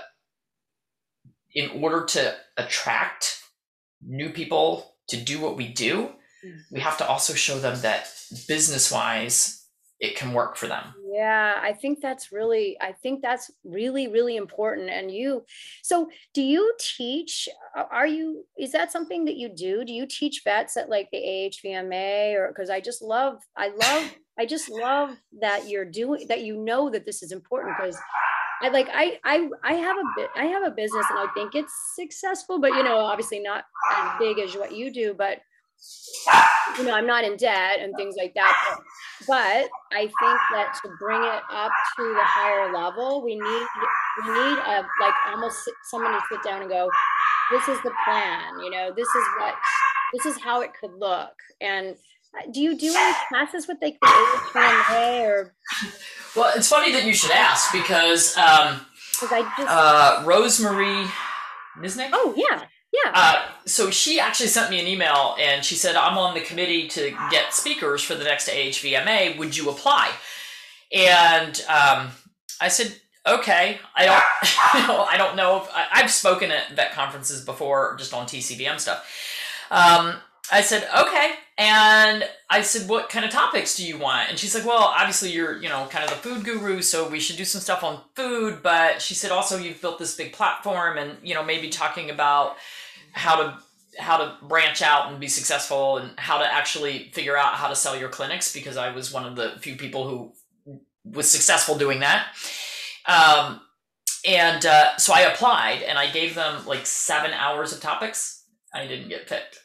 in order to attract new people to do what we do, we have to also show them that business-wise, it can work for them. Yeah, I think that's really, I think that's really, really important. And you, so do you teach, are you, is that something that you do? Do you teach vets at like the A H V M A, or, because I just love, I love, I just love that you're doing, that you know that this is important, because I like, I, I, I have a bit, I have a business and I think it's successful, but you know, obviously not as big as what you do, but you know, I'm not in debt and things like that, but, but I think that to bring it up to the higher level, we need, we need a, like almost someone to sit down and go, this is the plan, you know, this is what, this is how it could look. And do you do any classes with like the A H V M A or? Well, it's funny that you should ask, because um, I just, uh, Rosemary Nisnick? Oh yeah. Yeah. Uh, so she actually sent me an email and she said, I'm on the committee to get speakers for the next A H V M A. Would you apply? And um, I said, okay. I don't, you know, I don't know if I, I've spoken at vet conferences before, just on T C V M stuff. Um, I said, okay. And I said, what kind of topics do you want? And she's like, well, obviously you're, you know, kind of the food guru, so we should do some stuff on food. But she said, also, you've built this big platform, and, you know, maybe talking about how to how to branch out and be successful, and how to actually figure out how to sell your clinics, because I was one of the few people who was successful doing that. Um, and uh, so I applied, and I gave them like seven hours of topics. I didn't get picked.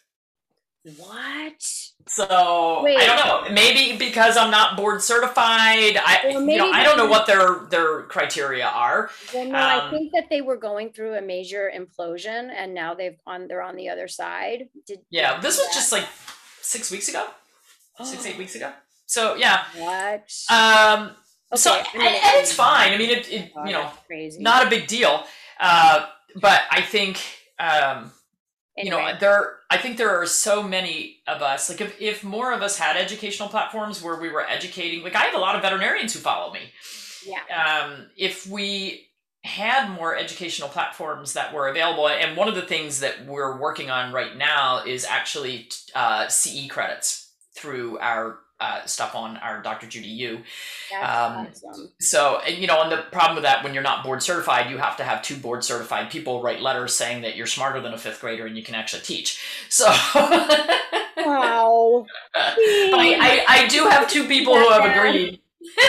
What? So Wait. I don't know. Maybe because I'm not board certified. I well, you know I don't know what their their criteria are. Well, no, um, I think that they were going through a major implosion, and now they've on they're on the other side. Did yeah? Did this was that? just like six weeks ago, six eight weeks ago. So yeah. What? Um. Okay, so and, and it's fine. I mean, it, it oh, you know, crazy. Not a big deal. Uh, but I think um. Anyway. You know, there. I think there are so many of us. Like, if, if more of us had educational platforms where we were educating, like I have a lot of veterinarians who follow me. Yeah. Um, if we had more educational platforms that were available, and one of the things that we're working on right now is actually uh, C E credits through our uh, stuff on our Doctor Judy U. That's um, awesome. So, and you know, and the problem with that, when you're not board certified, you have to have two board certified people write letters saying that you're smarter than a fifth grader and you can actually teach. So, wow. I, I, I do have two people who have agreed.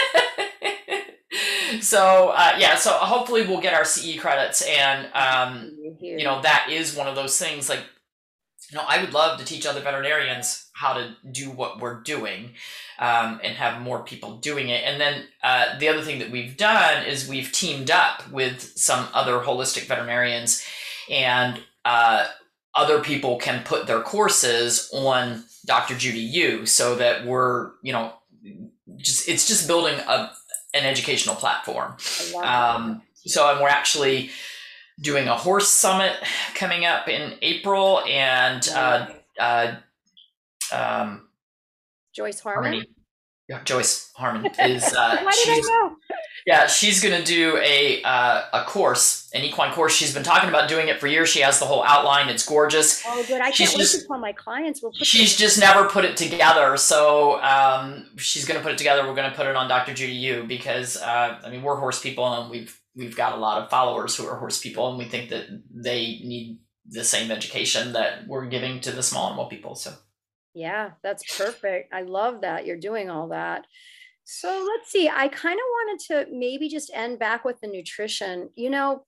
So, uh, yeah, so hopefully we'll get our C E credits, and, um, you know, that is one of those things, like, you know, I would love to teach other veterinarians how to do what we're doing, um, and have more people doing it. And then uh, the other thing that we've done is we've teamed up with some other holistic veterinarians, and uh, other people can put their courses on Doctor Judy U, so that we're, you know, just it's just building a an educational platform. Um, so, and we're actually doing a horse summit coming up in April, and uh, uh, um, Joyce Harmon. Harmony. Yeah, Joyce Harmon is. Uh, Why did I she's know? yeah, she's gonna do a uh, a course, an equine course. She's been talking about doing it for years. She has the whole outline. It's gorgeous. Oh, good. I She's can't wait to just tell my clients. We'll put she's this. just never put it together. So um, she's gonna put it together. We're gonna put it on Doctor Judy U because uh, I mean we're horse people and we've we've got a lot of followers who are horse people and we think that they need the same education that we're giving to the small animal people. So Yeah, that's perfect. I love that you're doing all that. So let's see. I kind of wanted to maybe just end back with the nutrition. You know,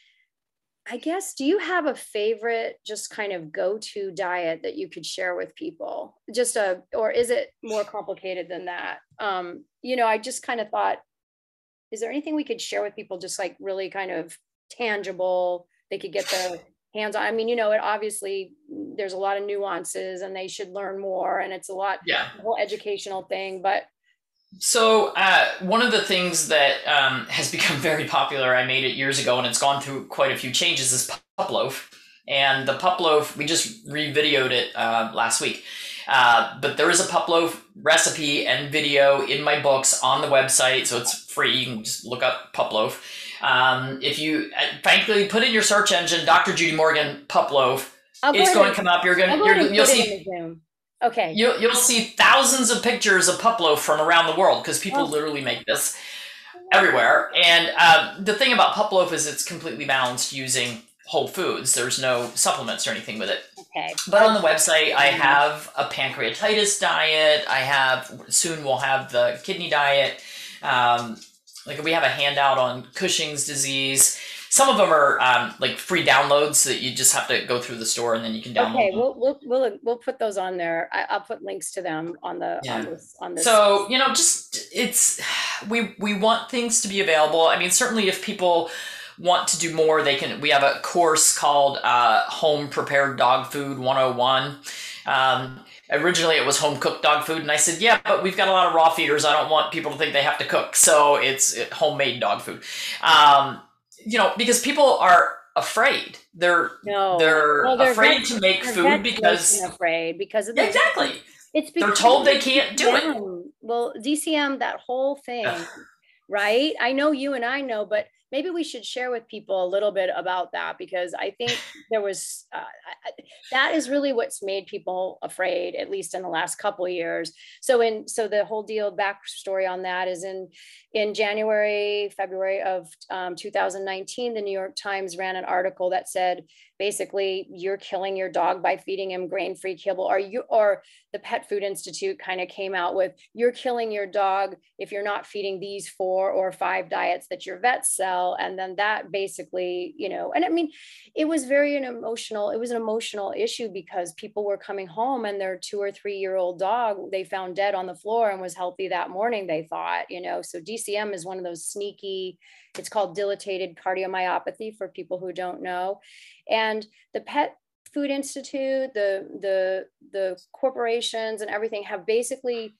I guess, do you have a favorite, just kind of go-to diet that you could share with people? Just a, or is it more complicated than that? Um, you know, I just kind of thought, is there anything we could share with people, just like really kind of tangible, they could get their hands on? I mean, you know, it obviously there's a lot of nuances and they should learn more and it's a lot, yeah. the whole educational thing, but So uh, one of the things that um, has become very popular, I made it years ago, and it's gone through quite a few changes, is pup loaf. And the pup loaf, we just re-videoed it uh, last week. Uh, but there is a pup loaf recipe and video in my books on the website, so it's free. You can just look up pup loaf. Um, if you, uh, frankly, put in your search engine, Doctor Judy Morgan pup loaf, it's going to come up. You're going to, you'll see. Okay. You'll, you'll see thousands of pictures of pup loaf from around the world because people oh. literally make this everywhere. And uh, the thing about pup loaf is it's completely balanced using whole foods. There's no supplements or anything with it. Okay. But on the website, I have a pancreatitis diet. I have, soon we'll have the kidney diet. Um, like we have a handout on Cushing's disease. Some of them are um, like free downloads so that you just have to go through the store and then you can download okay, them. we'll, we'll, we'll, we'll put those on there. I, I'll put links to them on the, yeah. on this, on this. So, you know, just, it's, we, we want things to be available. I mean, certainly if people want to do more, they can, we have a course called uh, Home Prepared Dog Food one oh one. Um, originally it was home cooked dog food. And I said, yeah, but we've got a lot of raw feeders. I don't want people to think they have to cook. So it's homemade dog food. Um, you know, because people are afraid. They're no. they're, well, they're afraid vets, to make food because afraid because of the, exactly. It's they're told they can't do it. Well, D C M, that whole thing, right? I know you and I know, but maybe we should share with people a little bit about that because I think there was uh, that is really what's made people afraid, at least in the last couple of years. So in so the whole deal backstory on that is in in January, February of um, two thousand nineteen, the New York Times ran an article that said basically you're killing your dog by feeding him grain-free kibble, or you or the Pet Food Institute kind of came out with you're killing your dog if you're not feeding these four or five diets that your vets sell. And then that basically, you know, and I mean, it was very an emotional, it was an emotional issue because people were coming home and their two or three year old dog, they found dead on the floor and was healthy that morning, they thought, you know. So D C M is one of those sneaky, it's called dilated cardiomyopathy for people who don't know. And the Pet Food Institute, the, the, the corporations and everything have basically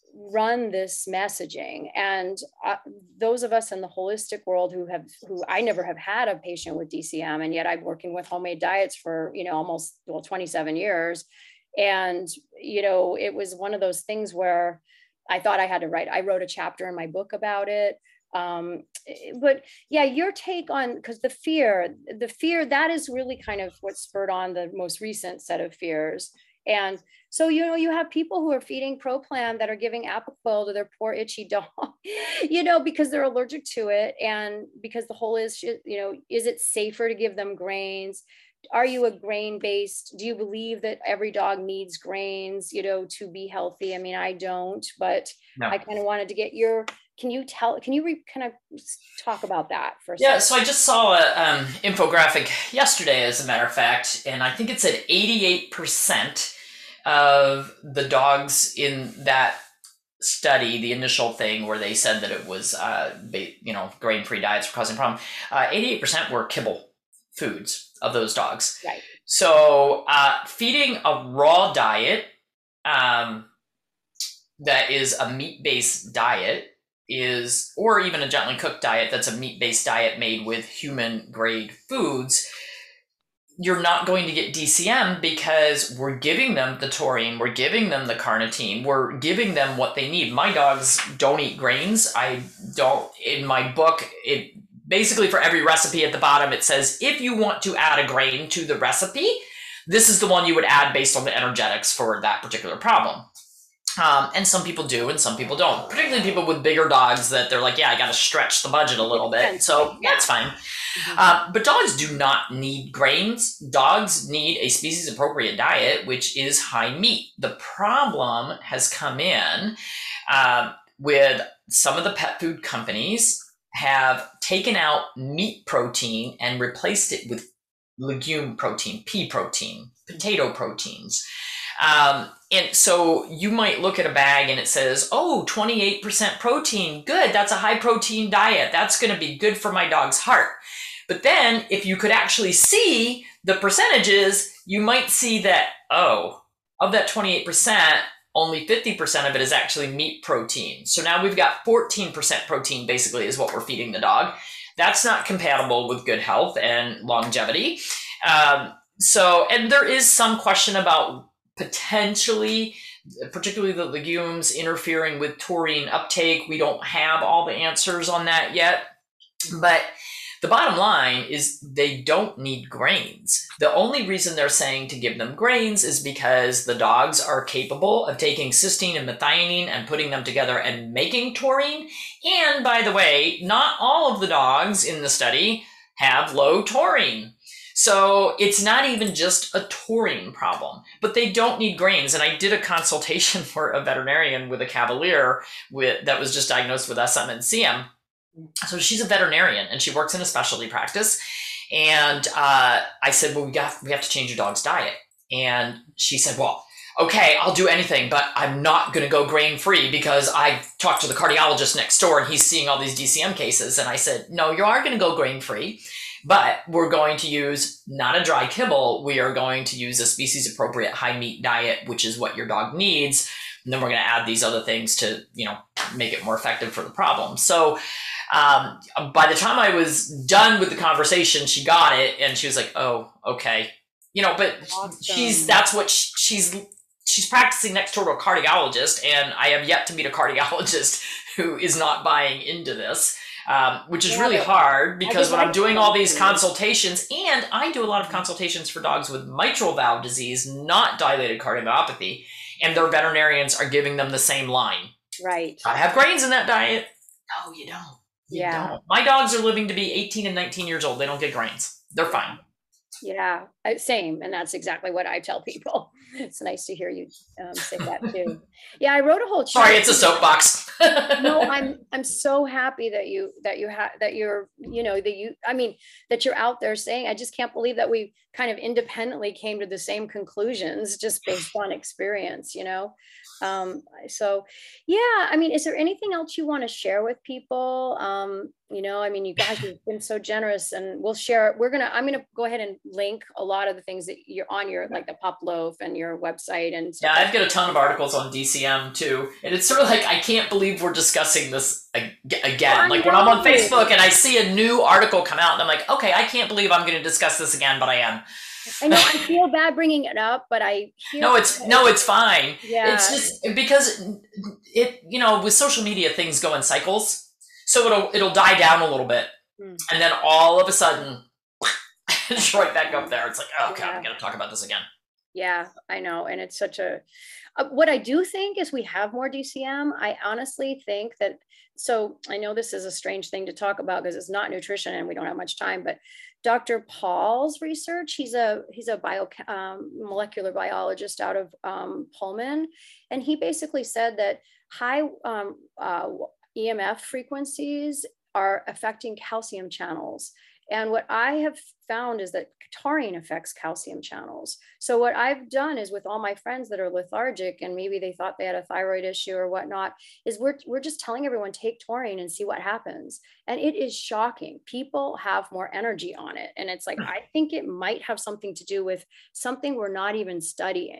run this messaging. And uh, those of us in the holistic world who have, who I never have had a patient with D C M, and yet I'm working with homemade diets for, you know, almost, well, twenty-seven years. And, you know, it was one of those things where I thought I had to write, I wrote a chapter in my book about it. Um, but yeah, your take on, because the fear, the fear, that is really kind of what spurred on the most recent set of fears. And so, you know, you have people who are feeding ProPlan that are giving Apoquel to their poor itchy dog, you know, because they're allergic to it. And because the whole is, you know, is it safer to give them grains? Are you a grain-based? Do you believe that every dog needs grains, you know, to be healthy? I mean, I don't, but no. I kind of wanted to get your, can you tell, can you re, kind of talk about that for a yeah, second? So I just saw a um, infographic yesterday, as a matter of fact, and I think it said eighty-eight percent of the dogs in that study, the initial thing where they said that it was, uh, you know, grain-free diets were causing a problem, uh, eighty-eight percent were kibble foods of those dogs. Right. So uh, feeding a raw diet um, that is a meat-based diet is, or even a gently cooked diet that's a meat-based diet made with human-grade foods, you're not going to get D C M because we're giving them the taurine, we're giving them the carnitine, we're giving them what they need. My dogs don't eat grains. I don't, in my book, it basically for every recipe at the bottom, it says, if you want to add a grain to the recipe, this is the one you would add based on the energetics for that particular problem. Um, and some people do and some people don't, particularly people with bigger dogs that they're like, yeah, I got to stretch the budget a little bit. So that's fine. Mm-hmm. Uh, but dogs do not need grains. Dogs need a species appropriate diet, which is high meat. The problem has come in uh, with some of the pet food companies have taken out meat protein and replaced it with legume protein, pea protein, potato proteins. Um, and so you might look at a bag and it says, oh, twenty-eight percent protein. Good. That's a high protein diet. That's going to be good for my dog's heart. But then if you could actually see the percentages, you might see that, oh, of that twenty-eight percent, only fifty percent of it is actually meat protein. So now we've got fourteen percent protein basically is what we're feeding the dog. That's not compatible with good health and longevity. Um, so, and there is some question about potentially, particularly the legumes, interfering with taurine uptake. We don't have all the answers on that yet. But the bottom line is they don't need grains. The only reason they're saying to give them grains is because the dogs are capable of taking cysteine and methionine and putting them together and making taurine. And by the way, not all of the dogs in the study have low taurine. So it's not even just a taurine problem, but they don't need grains. And I did a consultation for a veterinarian with a Cavalier with, that was just diagnosed with S M and C M. So she's a veterinarian and she works in a specialty practice. And uh, I said, well, we got, we have to change your dog's diet. And she said, well, okay, I'll do anything, but I'm not going to go grain-free because I talked to the cardiologist next door and he's seeing all these D C M cases. And I said, no, you are going to go grain-free. But we're going to use not a dry kibble. We are going to use a species appropriate high meat diet, which is what your dog needs. And then we're going to add these other things to, you know, make it more effective for the problem. So um, by the time I was done with the conversation, she got it and she was like, oh, okay. You know, but awesome. she's, that's what she, she's, she's practicing next door to a cardiologist. And I have yet to meet a cardiologist who is not buying into this. Um, which is yeah, really hard because when I'm doing all these consultations, and I do a lot of consultations for dogs with mitral valve disease, not dilated cardiomyopathy, and their veterinarians are giving them the same line. Right. I have grains in that diet. No, you don't. You yeah. don't. My dogs are living to be eighteen and nineteen years old. They don't get grains. They're fine. Yeah, same. And that's exactly what I tell people. It's nice to hear you um, say that too. Yeah, I wrote a whole. Sorry, it's a soapbox. No, I'm I'm so happy that you that you have that you're you know that you I mean that you're out there saying. I just can't believe that we kind of independently came to the same conclusions just based on experience. You know, um, so yeah. I mean, is there anything else you want to share with people? Um, you know, I mean, you guys have been so generous, and we'll share. We're gonna. I'm gonna go ahead and link a lot of the things that you're on your like the Pup Loaf and your website and stuff. Yeah, I've got a ton of articles on D C M too, and it's sort of like I can't believe we're discussing this again. Like when I'm on Facebook and I see a new article come out, and I'm like, okay, I can't believe I'm going to discuss this again, but I am. I know I feel bad bringing it up, but I hear no, it's no, it's fine. Yeah, it's just because it, you know, with social media, things go in cycles. So it'll it'll die down a little bit, mm. and then all of a sudden, it's right back up there. It's like, oh god, yeah. I'm gonna talk about this again. Yeah, I know, and it's such a. Uh, what I do think is we have more D C M. I honestly think that. So I know this is a strange thing to talk about because it's not nutrition and we don't have much time. But Doctor Paul's research, he's a he's a bio um, molecular biologist out of um, Pullman, and he basically said that high. Um, uh, E M F frequencies are affecting calcium channels. And what I have found is that taurine affects calcium channels. So what I've done is with all my friends that are lethargic and maybe they thought they had a thyroid issue or whatnot, is we're, we're just telling everyone take taurine and see what happens. And it is shocking. People have more energy on it. And it's like, I think it might have something to do with something we're not even studying.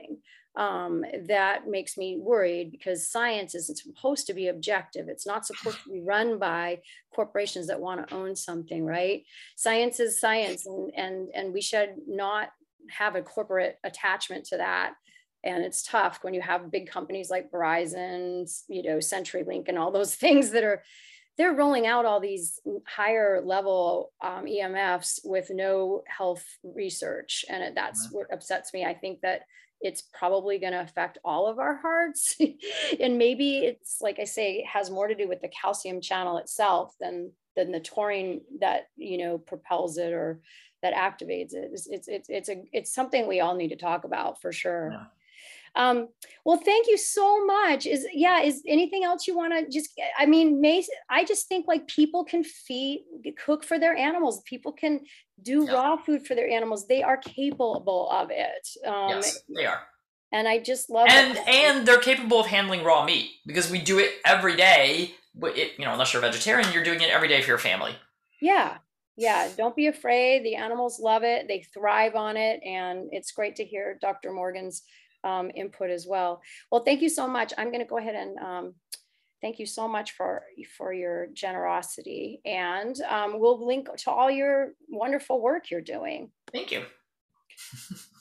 um, that makes me worried, because science is supposed to be objective. It's not supposed to be run by corporations that want to own something, right? Science is science, and and and we should not have a corporate attachment to that. And it's tough when you have big companies like Verizon, you know, CenturyLink, and all those things that are, they're rolling out all these higher level um, E M Fs with no health research. And it, that's mm-hmm. what upsets me. I think that it's probably going to affect all of our hearts. And maybe it's, like I say, has more to do with the calcium channel itself than, than the taurine that, you know, propels it or that activates it. It's, it's, it's, it's, a, it's something we all need to talk about for sure. Yeah. Um, well, thank you so much. Is yeah, is anything else you want to just, I mean, may, I just think like people can feed, cook for their animals. People can do yeah. raw food for their animals. They are capable of it. Um, yes, they are. And I just love and that. And they're capable of handling raw meat, because we do it every day. It, you know, unless you're a vegetarian, you're doing it every day for your family. Yeah. Yeah. Don't be afraid. The animals love it. They thrive on it. And it's great to hear Doctor Morgan's um, input as well. Well, thank you so much. I'm going to go ahead and um, thank you so much for, for your generosity. And um, we'll link to all your wonderful work you're doing. Thank you.